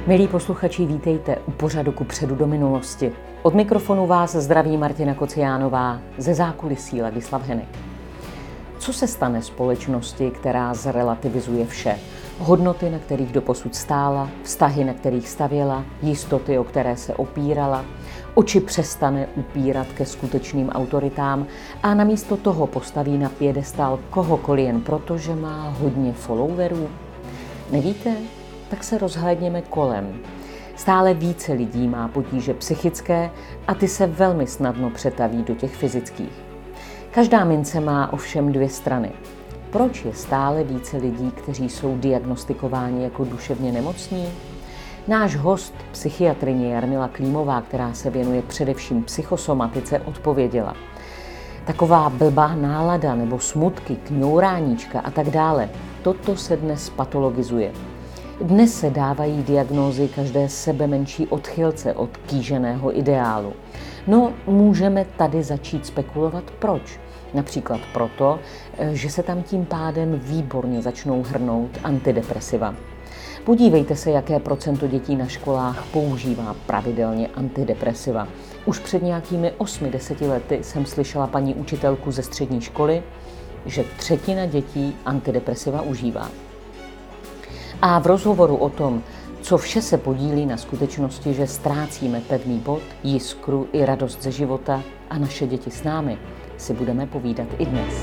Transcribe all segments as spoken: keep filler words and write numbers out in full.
Milí posluchači, vítejte u pořadu Kupředu do minulosti. Od mikrofonu vás zdraví Martina Kociánová, ze zákulisí Ladislav Henek. Co se stane společnosti, která zrelativizuje vše? Hodnoty, na kterých doposud stála, vztahy, na kterých stavěla, jistoty, o které se opírala, oči přestane upírat ke skutečným autoritám a namísto toho postaví na piedestal kohokoliv jen proto, že má hodně followerů? Nevíte? Tak se rozhlédněme kolem. Stále více lidí má potíže psychické a ty se velmi snadno přetaví do těch fyzických. Každá mince má ovšem dvě strany. Proč je stále více lidí, kteří jsou diagnostikováni jako duševně nemocní? Náš host, psychiatrině Jarmila Klímová, která se věnuje především psychosomatice, odpověděla. Taková blbá nálada nebo smutky, kňouráníčka a tak dále, toto se dnes patologizuje. Dnes se dávají diagnózy každé sebe menší odchylce od kýženého ideálu. No, můžeme tady začít spekulovat proč. Například proto, že se tam tím pádem výborně začnou hrnout antidepresiva. Podívejte se, jaké procento dětí na školách používá pravidelně antidepresiva. Už před nějakými osmi deseti lety jsem slyšela paní učitelku ze střední školy, že třetina dětí antidepresiva užívá. A v rozhovoru o tom, co vše se podílí na skutečnosti, že ztrácíme pevný bod, jiskru i radost ze života a naše děti s námi, si budeme povídat i dnes.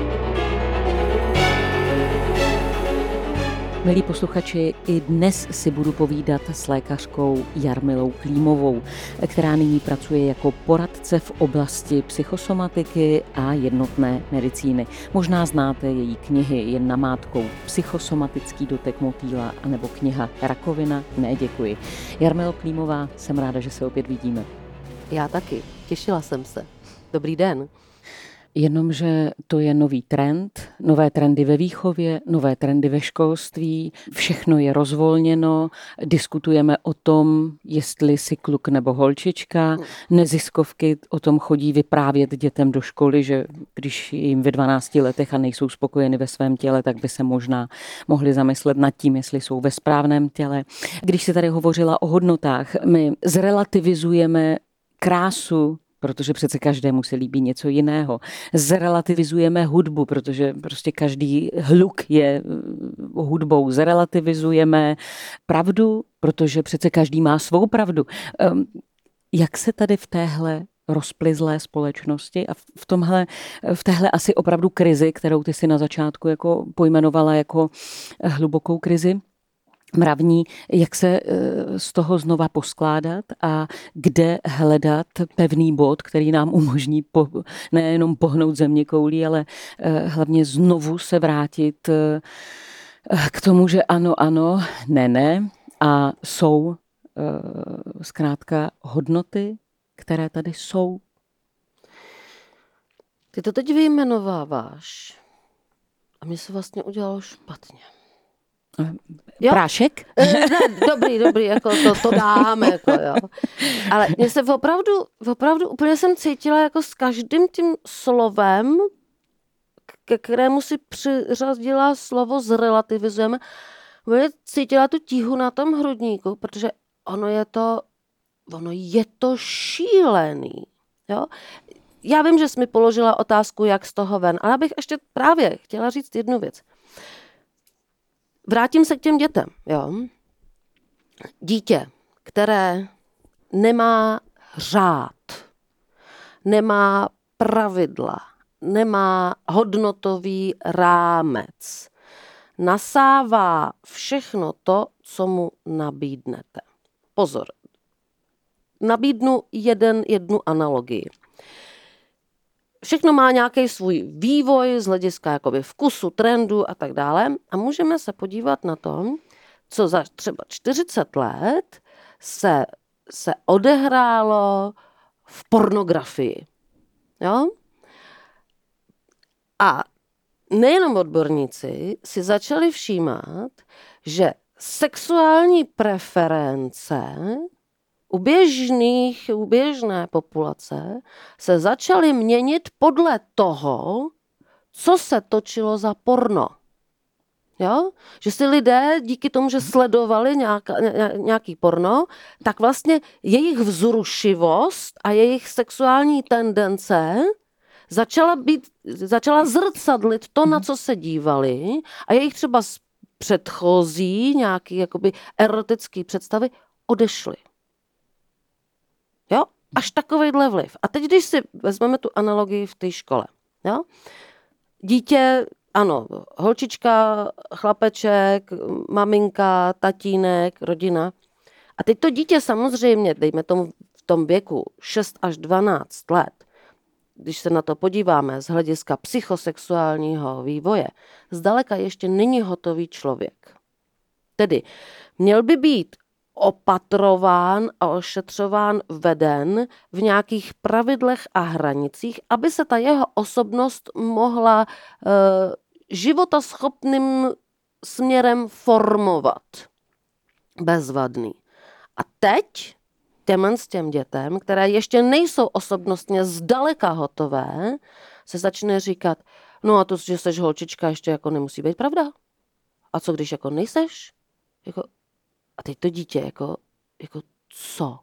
Milí posluchači, i dnes si budu povídat s lékařkou Jarmilou Klímovou, která nyní pracuje jako poradce v oblasti psychosomatiky a jednotné medicíny. Možná znáte její knihy jen namátkou Psychosomatický dotek motýla anebo kniha Rakovina? Ne, děkuji. Jarmilo Klímová, jsem ráda, že se opět vidíme. Já taky, těšila jsem se. Dobrý den. Jenomže to je nový trend, nové trendy ve výchově, nové trendy ve školství, všechno je rozvolněno, diskutujeme o tom, jestli si kluk nebo holčička, neziskovky o tom chodí vyprávět dětem do školy, že když jim ve dvanácti letech a nejsou spokojeni ve svém těle, tak by se možná mohli zamyslet nad tím, jestli jsou ve správném těle. Když se tady hovořila o hodnotách, my zrelativizujeme krásu, protože přece každému se líbí něco jiného. Zrelativizujeme hudbu, protože prostě každý hluk je hudbou. Zrelativizujeme pravdu, protože přece každý má svou pravdu. Jak se tady v téhle rozplyzlé společnosti a v tomhle, v téhle asi opravdu krizi, kterou ty si na začátku jako pojmenovala jako hlubokou krizi, mravní, jak se z toho znova poskládat a kde hledat pevný bod, který nám umožní po, nejenom pohnout zeměkoulí, ale hlavně znovu se vrátit k tomu, že ano, ano, ne, ne a jsou zkrátka hodnoty, které tady jsou. Ty to teď vyjmenováváš a mě se vlastně udělalo špatně. Jo? Prášek? Ne, dobrý, dobrý, jako to, to dáme. Jako, jo. Ale mě se opravdu, opravdu úplně jsem cítila jako s každým tím slovem, ke kterému si přiřadila slovo zrelativizujeme, cítila tu tíhu na tom hrudníku, protože ono je to, ono je to šílený. Jo? Já vím, že jsi mi položila otázku, jak z toho ven, ale já bych ještě právě chtěla říct jednu věc. Vrátím se k těm dětem. Jo. Dítě, které nemá řád, nemá pravidla, nemá hodnotový rámec, nasává všechno to, co mu nabídnete. Pozor, nabídnu jeden, jednu analogii. Všechno má nějaký svůj vývoj z hlediska jakoby vkusu, trendu a tak dále. A můžeme se podívat na to, co za třeba čtyřicet let se, se odehrálo v pornografii. Jo? A nejenom odborníci si začali všímat, že sexuální preference u běžných, u běžné populace se začaly měnit podle toho, co se točilo za porno. Jo? Že si lidé díky tomu, že sledovali nějaká, nějaký porno, tak vlastně jejich vzrušivost a jejich sexuální tendence začala, být, začala zrcadlit to, na co se dívali a jejich třeba předchozí nějaký jakoby erotický představy odešly. Jo? Až takovejhle vliv. A teď, když si vezmeme tu analogii v té škole. Jo? Dítě, ano, holčička, chlapeček, maminka, tatínek, rodina. A teď to dítě samozřejmě, dejme tomu v tom věku šest až dvanáct let, když se na to podíváme z hlediska psychosexuálního vývoje, zdaleka ještě není hotový člověk. Tedy měl by být opatrován a ošetřován, veden v nějakých pravidlech a hranicích, aby se ta jeho osobnost mohla e, životaschopným směrem formovat. Bezvadný. A teď těm s těm dětem, které ještě nejsou osobnostně zdaleka hotové, se začne říkat, no a to, že seš holčička, ještě jako nemusí být pravda. A co když jako nejseš? Jako, a teď to dítě, jako, jako co?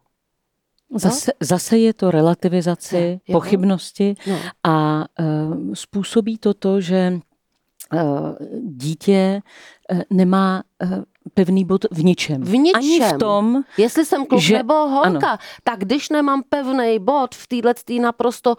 Zase, zase je to relativizaci, no, pochybnosti no. a uh, způsobí to to, že uh, dítě uh, nemá uh, pevný bod v ničem. V ničem. Ani v tom, jestli jsem kluk že, nebo holka, ano. tak když nemám pevný bod v této naprosto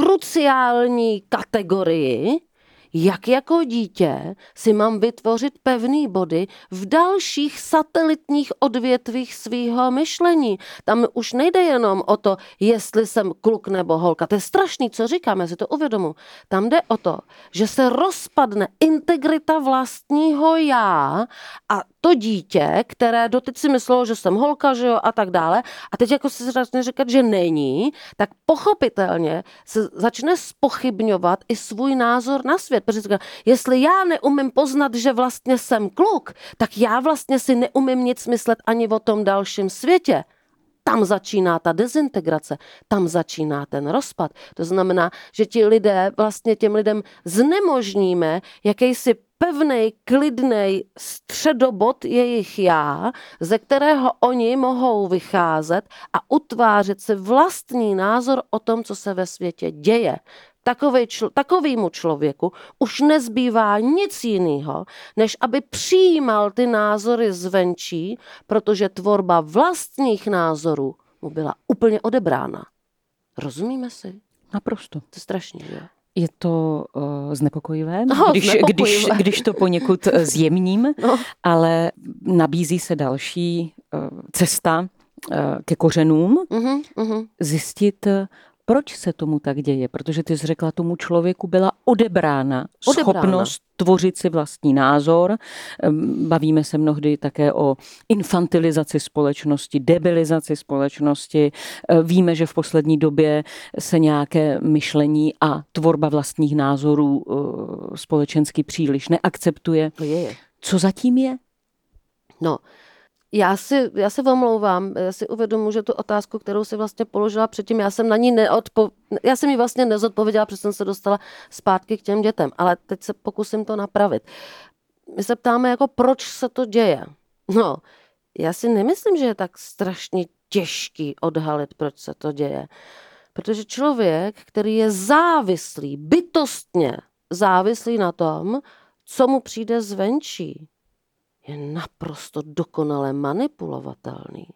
kruciální kategorii, jak jako dítě si mám vytvořit pevný body v dalších satelitních odvětvích svýho myšlení. Tam už nejde jenom o to, jestli jsem kluk nebo holka. To je strašný, co říkám, já si to uvědomu. Tam jde o to, že se rozpadne integrita vlastního já a to dítě, které doteď si myslelo, že jsem holka, že jo, a tak dále, a teď jako si začne říkat, že není, tak pochopitelně se začne zpochybňovat i svůj názor na svět. Protože říká, jestli já neumím poznat, že vlastně jsem kluk, tak já vlastně si neumím nic myslet ani o tom dalším světě. Tam začíná ta dezintegrace, tam začíná ten rozpad. To znamená, že ti lidé, vlastně těm lidem znemožníme jakýsi pevnej, klidnej středobod jejich já, ze kterého oni mohou vycházet a utvářet si vlastní názor o tom, co se ve světě děje. Takovej člo, takovýmu člověku už nezbývá nic jiného, než aby přijímal ty názory zvenčí, protože tvorba vlastních názorů mu byla úplně odebrána. Rozumíme si? Naprosto. To je strašný, že? Je to uh, znepokojivé, no, když, znepokojivé. Když, když to poněkud zjemním, no. Ale nabízí se další uh, cesta uh, ke kořenům, uh-huh, uh-huh. zjistit, proč se tomu tak děje, protože ty jsi řekla, tomu člověku byla odebrána, odebrána schopnost tvořit si vlastní názor. Bavíme se mnohdy také o infantilizaci společnosti, debilizaci společnosti. Víme, že v poslední době se nějaké myšlení a tvorba vlastních názorů společensky příliš neakceptuje. To je. Co zatím je? No, Já si, já se omlouvám, já si uvědomuji, že tu otázku, kterou si vlastně položila předtím, já jsem na ní neodpo... já jsem ji vlastně nezodpověděla, protože jsem se dostala zpátky k těm dětem, ale teď se pokusím to napravit. My se ptáme, jako proč se to děje. No, já si nemyslím, že je tak strašně těžký odhalit, proč se to děje. Protože člověk, který je závislý, bytostně závislý na tom, co mu přijde zvenčí, je naprosto dokonale manipulovatelný.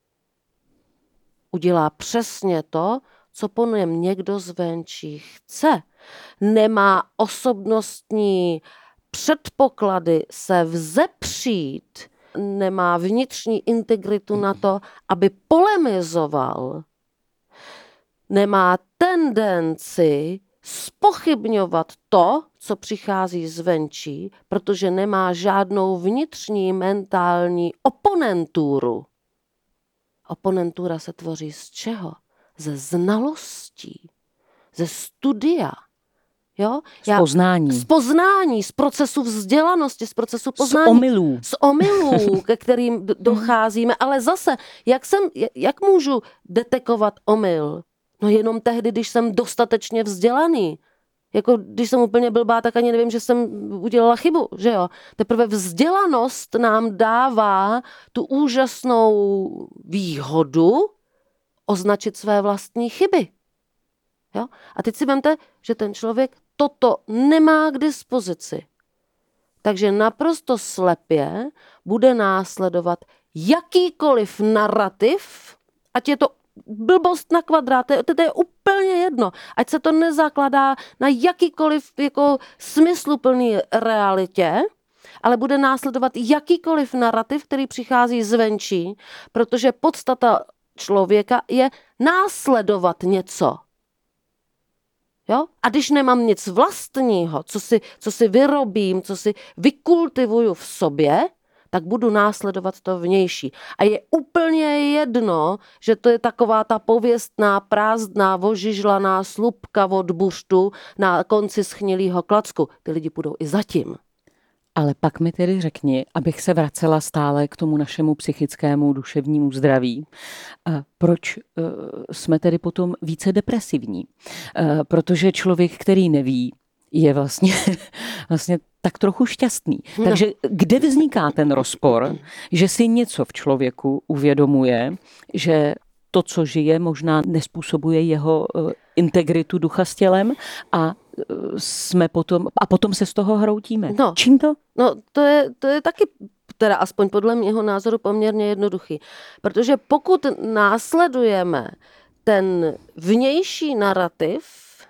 Udělá přesně to, co po něm někdo zvenčí chce. Nemá osobnostní předpoklady se vzepřít, nemá vnitřní integritu na to, aby polemizoval. Nemá tendenci zpochybňovat to, co přichází zvenčí, protože nemá žádnou vnitřní mentální oponenturu. Oponentura se tvoří z čeho? Ze znalostí, ze studia. Jo? Z poznání. Z poznání, z procesu vzdělanosti, z procesu poznání. Z omylů. Z omylů, ke kterým docházíme. Ale zase, jak, jsem, jak můžu detekovat omyl? No jenom tehdy, když jsem dostatečně vzdělaný. Jako když jsem úplně blbá, tak ani nevím, že jsem udělala chybu, že jo. Teprve vzdělanost nám dává tu úžasnou výhodu označit své vlastní chyby. Jo? A teď si vemte, že ten člověk toto nemá k dispozici. Takže naprosto slepě bude následovat jakýkoliv narrativ, ať je to blbost na kvadrát, to je, to je úplně jedno. Ať se to nezakládá na jakýkoliv jako smysluplný realitě, ale bude následovat jakýkoliv narrativ, který přichází zvenčí, protože podstata člověka je následovat něco. Jo? A když nemám nic vlastního, co si, co si vyrobím, co si vykultivuju v sobě, tak budu následovat to vnější. A je úplně jedno, že to je taková ta pověstná, prázdná, vožižlaná slupka od buřtu na konci schnilýho klacku. Ty lidi půjdou i zatím. Ale pak mi tedy řekni, abych se vracela stále k tomu našemu psychickému, duševnímu zdraví. Proč jsme tedy potom více depresivní? Protože člověk, který neví, je vlastně, vlastně tak trochu šťastný. No. Takže kde vzniká ten rozpor, že si něco v člověku uvědomuje, že to, co žije, možná nespůsobuje jeho integritu ducha s tělem a jsme potom, a potom se z toho hroutíme. No. Čím to? No, to je, to je taky, teda aspoň podle mého názoru, poměrně jednoduchý. Protože pokud následujeme ten vnější narrativ,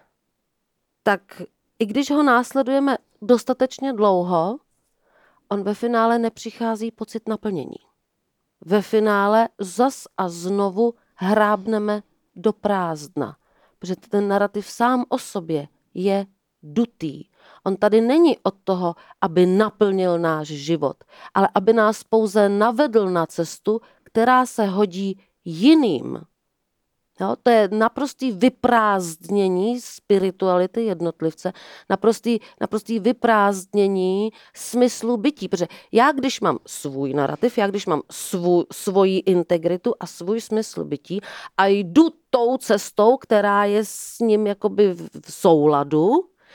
tak i když ho následujeme dostatečně dlouho, on ve finále nepřichází pocit naplnění. Ve finále zas a znovu hrábneme do prázdna, protože ten narrativ sám o sobě je dutý. On tady není od toho, aby naplnil náš život, ale aby nás pouze navedl na cestu, která se hodí jiným. Jo, to je naprostý vyprázdnění spirituality jednotlivce, naprostý, naprostý vyprázdnění smyslu bytí. Protože já, když mám svůj narrativ, já, když mám svůj, svoji integritu a svůj smysl bytí a jdu tou cestou, která je s ním jakoby v souladu,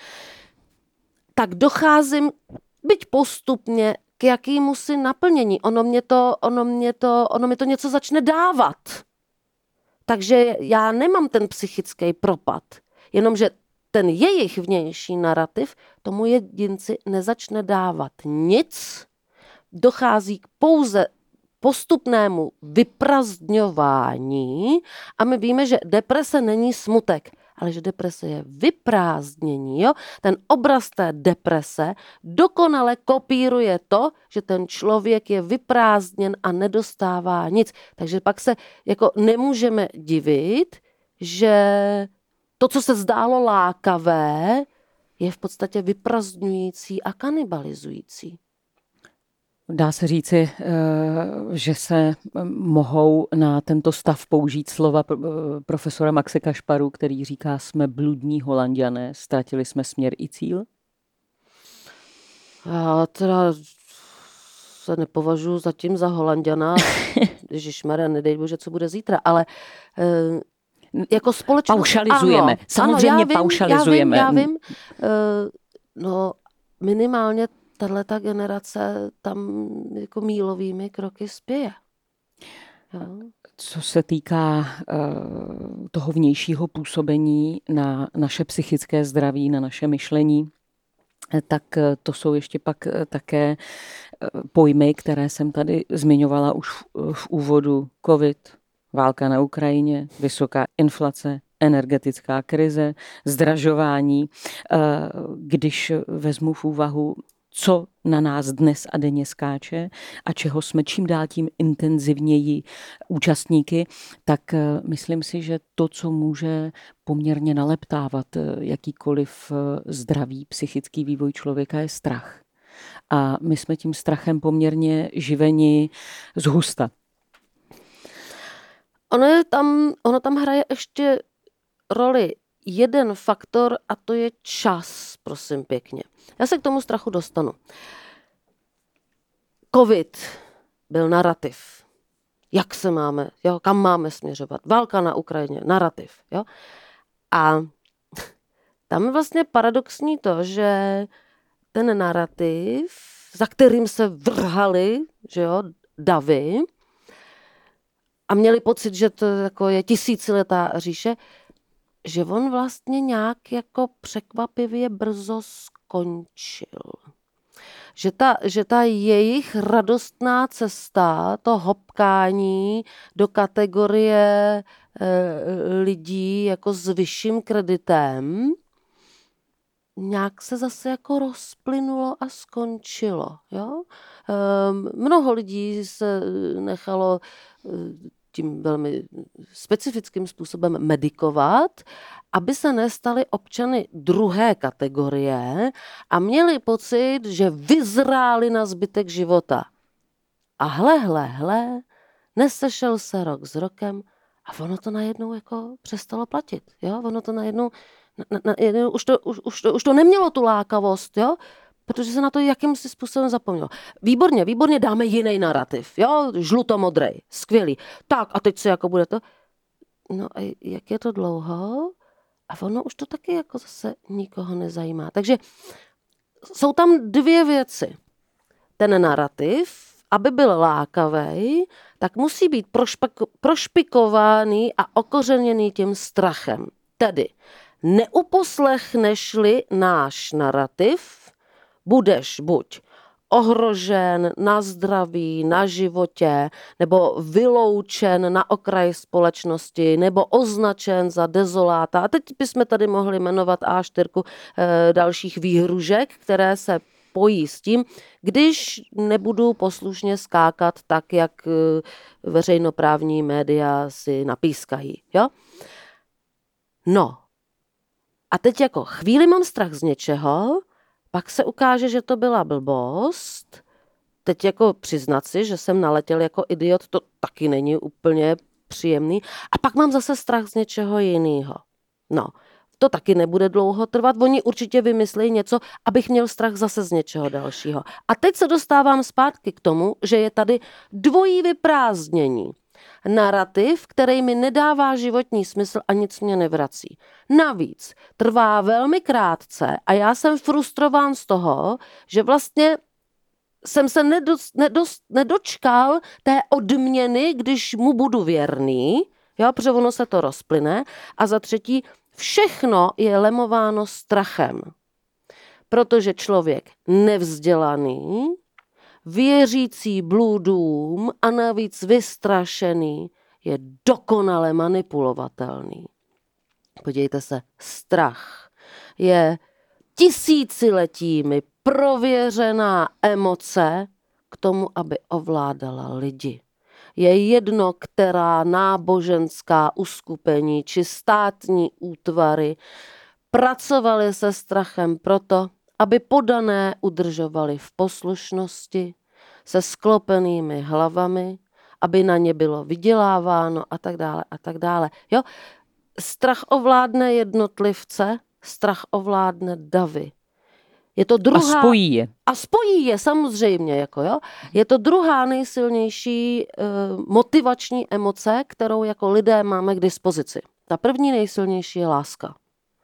tak docházím, byť postupně, k jakýmu si naplnění. Ono mě to, ono mě to, ono mě to něco začne dávat. Takže já nemám ten psychický propad, jenomže ten jejich vnější narrativ tomu jedinci nezačne dávat nic, dochází k pouze postupnému vyprazdňování a my víme, že deprese není smutek, ale že deprese je vyprázdnění. Jo? Ten obraz té deprese dokonale kopíruje to, že ten člověk je vyprázdněn a nedostává nic. Takže pak se jako nemůžeme divit, že to, co se zdálo lákavé, je v podstatě vyprazdňující a kanibalizující. Dá se říci, že se mohou na tento stav použít slova profesora Maxe Kašparu, který říká, jsme bludní Holanďané, ztratili jsme směr i cíl? Já teda se nepovažuji zatím za Holanďana, ježišmarja, nedej bože, co bude zítra, ale jako společnost... Paušalizujeme, ano, samozřejmě ano, já vím, paušalizujeme. Já vím, já vím. No minimálně tahleta generace tam jako mílovými kroky spěje. Jo. Co se týká uh, toho vnějšího působení na naše psychické zdraví, na naše myšlení, tak to jsou ještě pak také pojmy, které jsem tady zmiňovala už v, v úvodu. Covid, válka na Ukrajině, vysoká inflace, energetická krize, zdražování. Když vezmu v úvahu, co na nás dnes a denně skáče a čeho jsme čím dál tím intenzivněji účastníky, tak myslím si, že to, co může poměrně naleptávat jakýkoliv zdravý psychický vývoj člověka, je strach. A my jsme tím strachem poměrně živeni zhusta. Ono, je tam, ono tam hraje ještě roli jeden faktor a to je čas, prosím pěkně. Já se k tomu strachu dostanu. Covid byl narrativ. Jak se máme, jo, kam máme směřovat? Válka na Ukrajině, narrativ. Jo? A tam je vlastně paradoxní to, že ten narrativ, za kterým se vrhali, že jo, davy a měli pocit, že to jako je tisíciletá říše, že on vlastně nějak jako překvapivě brzo skončil. Že ta, že ta jejich radostná cesta, to hopkání do kategorie e, lidí jako s vyšším kreditem, nějak se zase jako rozplynulo a skončilo. Jo? E, mnoho lidí se nechalo tím velmi specifickým způsobem medikovat, aby se nestali občany druhé kategorie a měli pocit, že vyzráli na zbytek života. A hle, hle, hle, nesešel se rok s rokem a ono to najednou jako přestalo platit. Jo? Ono to najednou, na, na, na, už, to, už, už, to, už to nemělo tu lákavost, jo? Protože se na to jakýmsi způsobem zapomnělo. Výborně, výborně, dáme jiný narrativ, jo, žlutomodrej, skvělý. Tak a teď se jako bude to, no a jak je to dlouho? A ono už to taky jako zase nikoho nezajímá. Takže jsou tam dvě věci. Ten narrativ, aby byl lákavý, tak musí být prošpiko, prošpikovaný a okořeněný tím strachem. Tedy neuposlechneš-li náš narrativ, budeš buď ohrožen na zdraví, na životě, nebo vyloučen na okraj společnosti, nebo označen za dezoláta. A teď bychom tady mohli jmenovat á čtyři e, dalších výhružek, které se pojí s tím, když nebudu poslušně skákat tak, jak e, veřejnoprávní média si napískají. Jo? No. A teď jako chvíli mám strach z něčeho, pak se ukáže, že to byla blbost. Teď jako přiznat si, že jsem naletěl jako idiot, to taky není úplně příjemný. A pak mám zase strach z něčeho jiného. No, to taky nebude dlouho trvat. Oni určitě vymyslejí něco, abych měl strach zase z něčeho dalšího. A teď se dostávám zpátky k tomu, že je tady dvojí vyprázdnění. Narrativ, který mi nedává životní smysl a nic mě nevrací. Navíc trvá velmi krátce a já jsem frustrován z toho, že vlastně jsem se nedos, nedos, nedočkal té odměny, když mu budu věrný, jo, protože ono se to rozplyne. A za třetí, všechno je lemováno strachem. Protože člověk nevzdělaný, věřící bludům a navíc vystrašený je dokonale manipulovatelný. Podívejte se, strach je tisíciletími prověřená emoce k tomu, aby ovládala lidi. Je jedno, která náboženská uskupení či státní útvary pracovaly se strachem proto, aby podané udržovali v poslušnosti, se sklopenými hlavami, aby na ně bylo vyděláváno a tak dále a tak dále. Jo? Strach ovládne jednotlivce, strach ovládne davy. Je to druhá, a spojí je. A spojí je samozřejmě. Jako jo. Je to druhá nejsilnější uh, motivační emoce, kterou jako lidé máme k dispozici. Ta první nejsilnější je láska.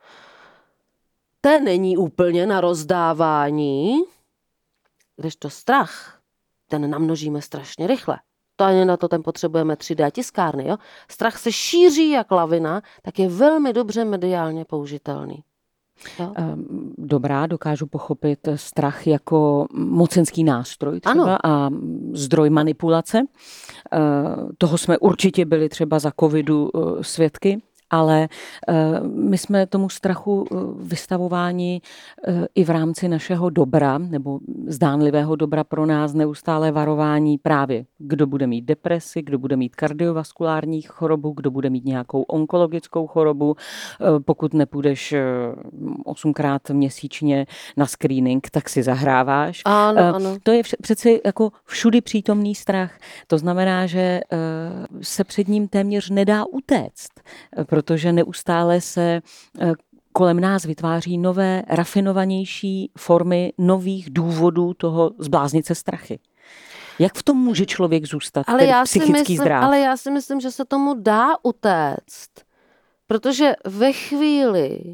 To není úplně na rozdávání, kdežto strach, ten namnožíme strašně rychle. To ani na to ten potřebujeme tři dé tiskárny. Jo? Strach se šíří jak lavina, tak je velmi dobře mediálně použitelný. Jo? Dobrá, dokážu pochopit strach jako mocenský nástroj třeba ano. a zdroj manipulace. Toho jsme určitě byli třeba za covidu svědky. Ale uh, my jsme tomu strachu vystavováni uh, i v rámci našeho dobra, nebo zdánlivého dobra pro nás neustále varování právě, kdo bude mít depresi, kdo bude mít kardiovaskulární chorobu, kdo bude mít nějakou onkologickou chorobu, uh, pokud nepůjdeš uh, osmkrát měsíčně na screening, tak si zahráváš. Ano, uh, ano. To je vš- přeci jako všudy přítomný strach. To znamená, že uh, se před ním téměř nedá utéct, protože neustále se kolem nás vytváří nové, rafinovanější formy nových důvodů toho zbláznit se strachy. Jak v tom může člověk zůstat, ale ten já psychický myslím, zdrav? Ale já si myslím, že se tomu dá utéct, protože ve chvíli,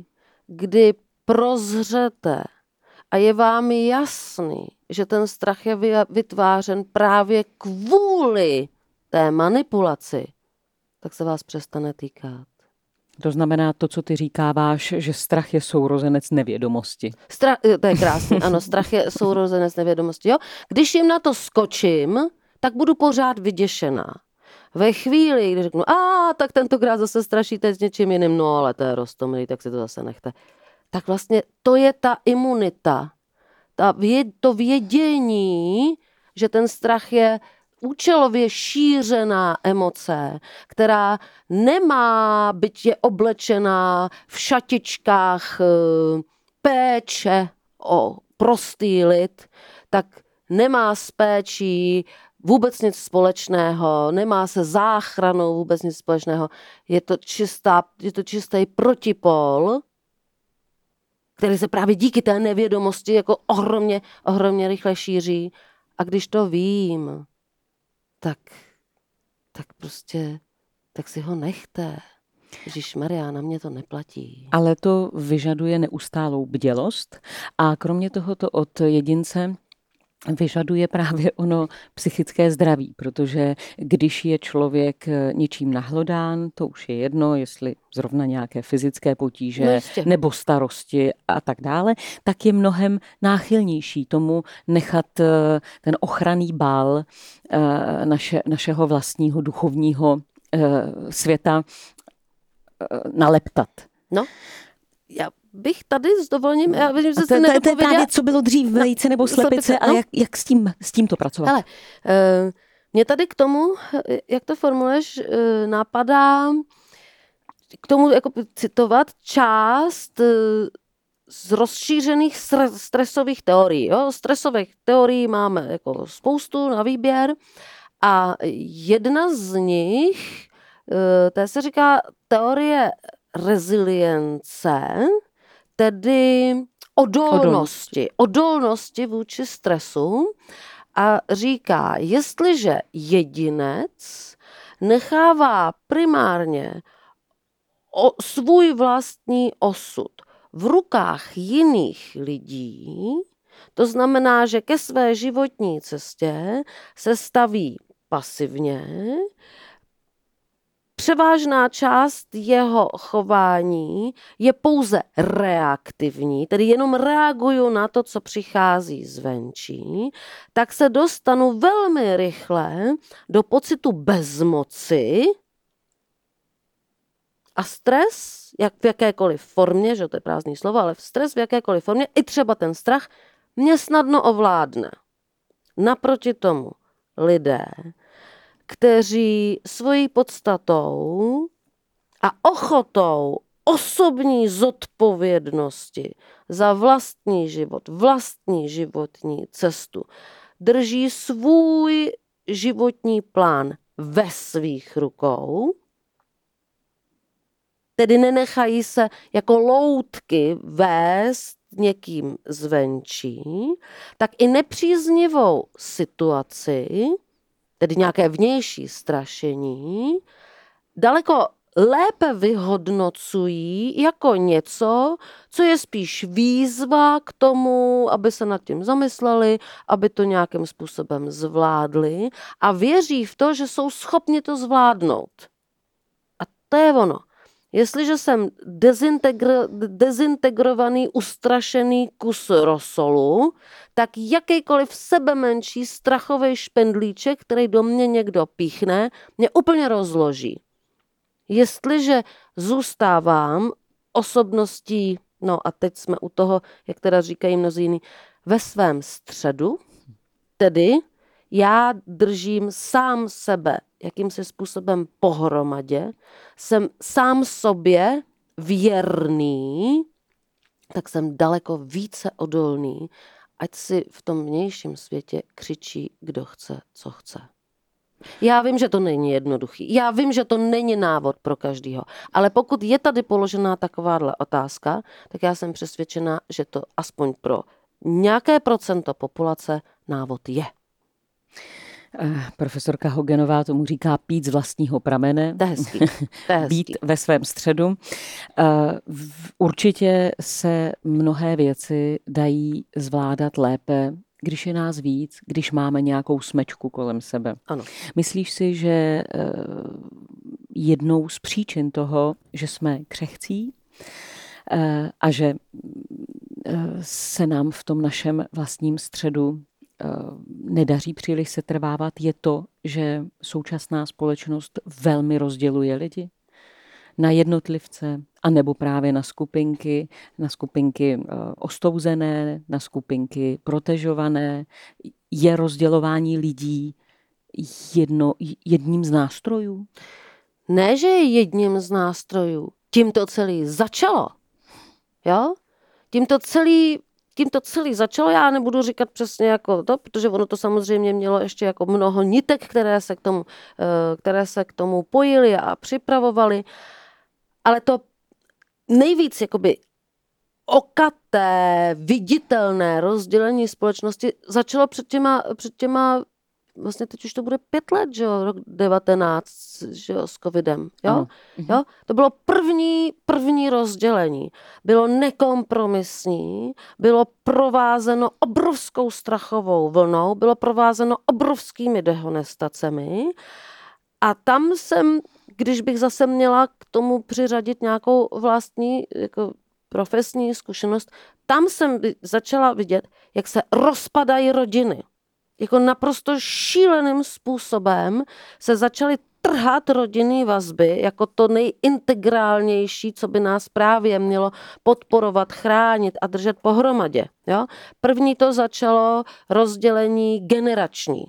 kdy prozřete a je vám jasný, že ten strach je vytvářen právě kvůli té manipulaci, tak se vás přestane týkat. To znamená to, co ty říkáváš, že strach je sourozenec nevědomosti. Strach, to je krásný, ano, strach je sourozenec nevědomosti. Jo? Když jim na to skočím, tak budu pořád vyděšená. Ve chvíli, kdy řeknu, a tak tentokrát zase strašíte s něčím jiným, no ale to je roztomilý, tak si to zase nechte. Tak vlastně to je ta imunita, ta věd, to vědění, že ten strach je účelově šířená emoce, která nemá byť je oblečená v šatičkách péče o prostý lid, tak nemá s péčí vůbec nic společného, nemá se záchranou vůbec nic společného. Je to, čistá, je to čistý protipol, který se právě díky té nevědomosti jako ohromně, ohromně rychle šíří. A když to vím, tak, tak prostě, tak si ho nechte. Ježišmarja, na mě to neplatí. Ale to vyžaduje neustálou bdělost a kromě toho to od jedince vyžaduje právě ono psychické zdraví, protože když je člověk něčím nahlodán, to už je jedno, jestli zrovna nějaké fyzické potíže no nebo starosti a tak dále, tak je mnohem náchylnější tomu nechat ten ochranný bál naše, našeho vlastního duchovního světa naleptat. No, já bych tady s dovolením, já vidím, že jste nedopověděla. To je právě, co bylo dřív, vejce nebo slepice, no. A jak, jak s tím, s tím to pracovat? Hele, uh, mě tady k tomu, jak to formuluješ, uh, napadá k tomu jako citovat část uh, z rozšířených stresových teorií. Jo? Stresových teorií máme jako spoustu na výběr a jedna z nich, uh, to se říká teorie rezilience, tedy odolnosti, odolnosti vůči stresu a říká, jestliže jedinec nechává primárně o svůj vlastní osud v rukách jiných lidí, to znamená, že ke své životní cestě se staví pasivně, převážná část jeho chování je pouze reaktivní, tedy jenom reaguju na to, co přichází zvenčí, tak se dostanu velmi rychle do pocitu bezmoci a stres, jak v jakékoliv formě, že to je prázdný slovo, ale stres v jakékoliv formě, i třeba ten strach, mě snadno ovládne. Naproti tomu lidé, kteří svojí podstatou a ochotou osobní zodpovědnosti za vlastní život, vlastní životní cestu, drží svůj životní plán ve svých rukou, tedy nenechají se jako loutky vést někým zvenčí, tak i nepříznivou situaci, tedy nějaké vnější strašení, daleko lépe vyhodnocují jako něco, co je spíš výzva k tomu, aby se nad tím zamysleli, aby to nějakým způsobem zvládli a věří v to, že jsou schopni to zvládnout. A to je ono. Jestliže jsem dezintegr- dezintegrovaný, ustrašený kus rosolu, tak jakýkoliv sebemenší strachový špendlíček, který do mě někdo píchne, mě úplně rozloží. Jestliže zůstávám osobností, no a teď jsme u toho, jak teda říkají mnozí jiní, ve svém středu, tedy já držím sám sebe jakýmsi způsobem pohromadě, jsem sám sobě věrný, tak jsem daleko více odolný, ať si v tom vnějším světě křičí, kdo chce, co chce. Já vím, že to není jednoduchý. Já vím, že to není návod pro každýho. Ale pokud je tady položená takováhle otázka, tak já jsem přesvědčena, že to aspoň pro nějaké procento populace návod je. Profesorka Hogenová tomu říká pít z vlastního pramene. To je hezký. To je hezký. Být ve svém středu. Určitě se mnohé věci dají zvládat lépe, když je nás víc, když máme nějakou smečku kolem sebe. Ano. Myslíš si, že jednou z příčin toho, že jsme křehcí a že se nám v tom našem vlastním středu nedaří příliš setrvávat, je to, že současná společnost velmi rozděluje lidi na jednotlivce, anebo právě na skupinky, na skupinky ostouzené, na skupinky protežované. Je rozdělování lidí jedno, jedním z nástrojů? Ne, že je jedním z nástrojů. Tím to celé začalo. Jo? Tím to celý Tím to celý začalo, já nebudu říkat přesně jako to, protože ono to samozřejmě mělo ještě jako mnoho nitek, které se k tomu, které se k tomu pojily a připravovaly, ale to nejvíc jakoby okaté, viditelné rozdělení společnosti začalo před těma, před těma vlastně teď už to bude pět let, že jo, rok devatenáct, že jo, s covidem, jo? Ano. Jo? To bylo první, první rozdělení. Bylo nekompromisní, bylo provázeno obrovskou strachovou vlnou, bylo provázeno obrovskými dehonestacemi a tam jsem, když bych zase měla k tomu přiřadit nějakou vlastní jako profesní zkušenost, tam jsem začala vidět, jak se rozpadají rodiny. Jako naprosto šíleným způsobem se začaly trhat rodinné vazby jako to nejintegrálnější, co by nás právě mělo podporovat, chránit a držet pohromadě. Jo? První to začalo rozdělení generační.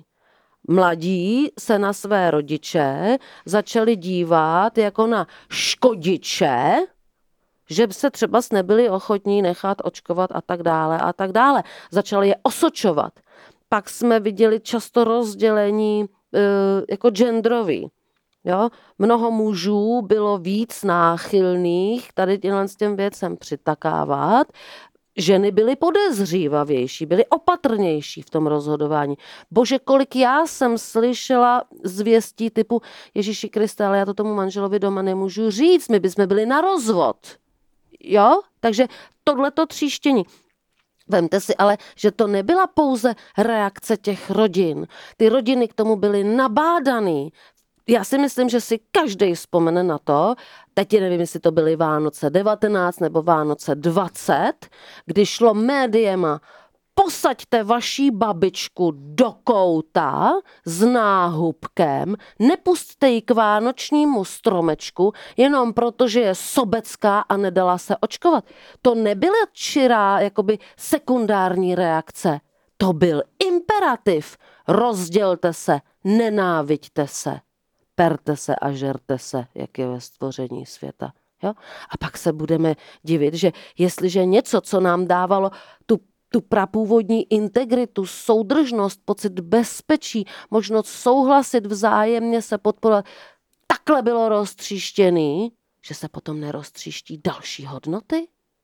Mladí se na své rodiče začali dívat jako na škodiče, že se třeba nebyli ochotní nechat očkovat a tak dále a tak dále. Začali je osočovat. Pak jsme viděli často rozdělení e, jako genderový. Jo? Mnoho mužů bylo víc náchylných tady těmhle s těm věcem přitakávat. Ženy byly podezřívavější, byly opatrnější v tom rozhodování. Bože, kolik já jsem slyšela zvěstí typu Ježíši Kriste, ale já to tomu manželovi doma nemůžu říct, my bychom byli na rozvod. Jo? Takže tohleto tříštění. Vemte si ale, že to nebyla pouze reakce těch rodin. Ty rodiny k tomu byly nabádaný. Já si myslím, že si každý vzpomene na to, teď nevím, jestli to byly Vánoce devatenáct nebo Vánoce dvacet, kdy šlo médiema, posaďte vaší babičku do kouta s náhubkem, nepusťte ji k vánočnímu stromečku, jenom protože je sobecká a nedala se očkovat. To nebyla čirá, jakoby sekundární reakce. To byl imperativ. Rozdělte se, nenáviďte se, perte se a žerte se, jak je ve stvoření světa. Jo? A pak se budeme divit, že jestliže něco, co nám dávalo tu tu prapůvodní integritu, soudržnost, pocit bezpečí, možnost souhlasit vzájemně, se podporovat, takhle bylo roztříštěný, že se potom neroztříští další hodnoty?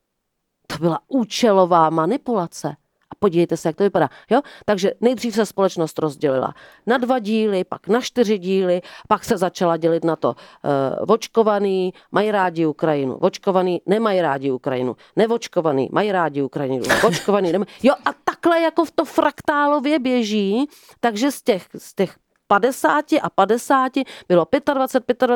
To byla účelová manipulace. A podívejte se, jak to vypadá. Jo? Takže nejdřív se společnost rozdělila na dva díly, pak na čtyři díly, pak se začala dělit na to uh, vočkovaný, mají rádi Ukrajinu, vočkovaný, nemají rádi Ukrajinu, nevočkovaný, mají rádi Ukrajinu, vočkovaný, nemají. Jo, a takhle jako v to fraktálově běží, takže z těch, z těch padesáti a padesáti bylo dvacet pět,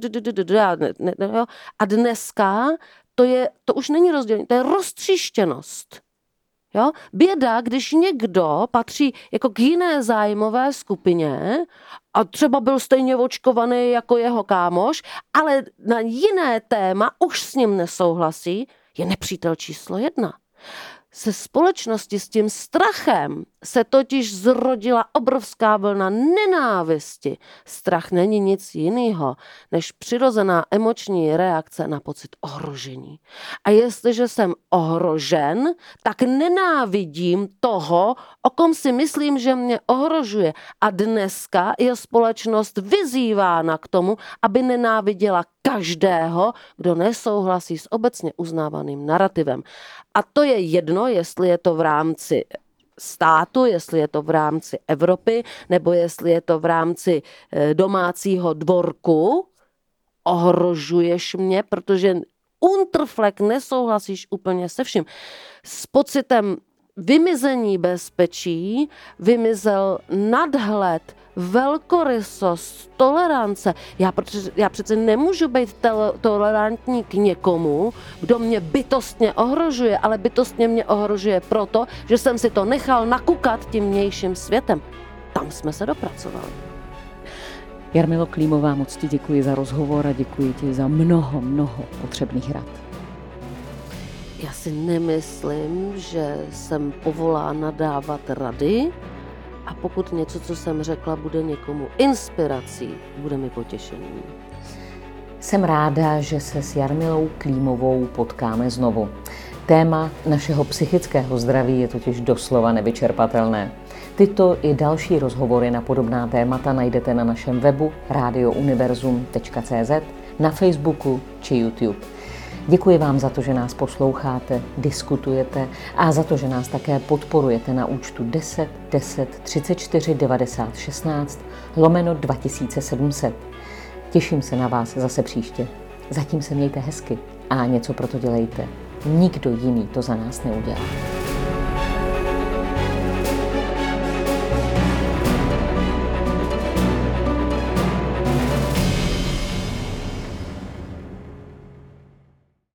dvacet pět a dneska to, je, to už není rozdělení, to je roztříštěnost. Jo? Běda, když někdo patří jako k jiné zájmové skupině a třeba byl stejně očkovaný jako jeho kámoš, ale na jiné téma už s ním nesouhlasí, je nepřítel číslo jedna. Se společnosti s tím strachem se totiž zrodila obrovská vlna nenávisti. Strach není nic jiného, než přirozená emoční reakce na pocit ohrožení. A jestliže jsem ohrožen, tak nenávidím toho, o kom si myslím, že mě ohrožuje. A dneska je společnost vyzývána k tomu, aby nenáviděla každého, kdo nesouhlasí s obecně uznávaným narrativem. A to je jedno, jestli je to v rámci státu, jestli je to v rámci Evropy, nebo jestli je to v rámci domácího dvorku, ohrožuješ mě, protože unterfleck nesouhlasíš úplně se vším. S pocitem vymizení bezpečí vymizel nadhled, velkorysost, tolerance. Já, protože, já přece nemůžu být tel- tolerantní k někomu, kdo mě bytostně ohrožuje, ale bytostně mě ohrožuje proto, že jsem si to nechal nakukat tím vnějším světem. Tam jsme se dopracovali. Jarmilo Klímová, moc ti děkuji za rozhovor a děkuji ti za mnoho, mnoho potřebných rad. Já si nemyslím, že jsem povolána dávat rady a pokud něco, co jsem řekla, bude někomu inspirací, bude mi potěšením. Jsem ráda, že se s Jarmilou Klímovou potkáme znovu. Téma našeho psychického zdraví je totiž doslova nevyčerpatelné. Tyto i další rozhovory na podobná témata najdete na našem webu radio univerzum tečka cé zet, na Facebooku či YouTube. Děkuji vám za to, že nás posloucháte, diskutujete a za to, že nás také podporujete na účtu deset deset třicet čtyři devadesát šestnáct lomeno dva tisíce sedm set. Těším se na vás zase příště. Zatím se mějte hezky a něco pro to dělejte. Nikdo jiný to za nás neudělá.